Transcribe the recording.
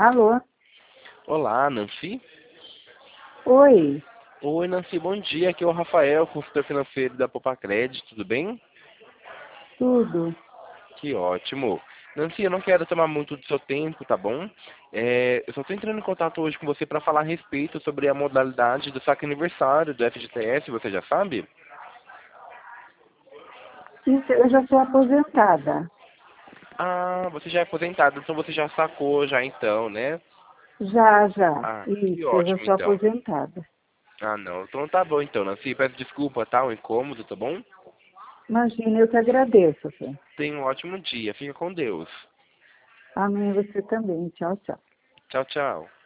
Alô? Olá, Nancy. Oi, Oi, Nancy, bom dia. Aqui é o Rafael, consultor financeiro da Popacred, tudo bem? tudo? Que ótimo. Nancy, eu não quero tomar muito do seu tempo, tá bom? Eu só estou entrando em contato hoje com você para falar a respeito sobre a modalidade do saque aniversário do FGTS, você já sabe? Isso, eu já sou aposentada. Ah, você já é aposentado, então você já sacou já então, né? Já. Ah, que Isso, eu já ótimo sou então. aposentada. Ah, não. Então tá bom então, Nancy. Peço desculpa, tá? O incômodo, tá bom? Imagina, eu te agradeço, Fê. Tenha um ótimo dia. Fica com Deus. Amém, você também. Tchau, tchau. Tchau, tchau.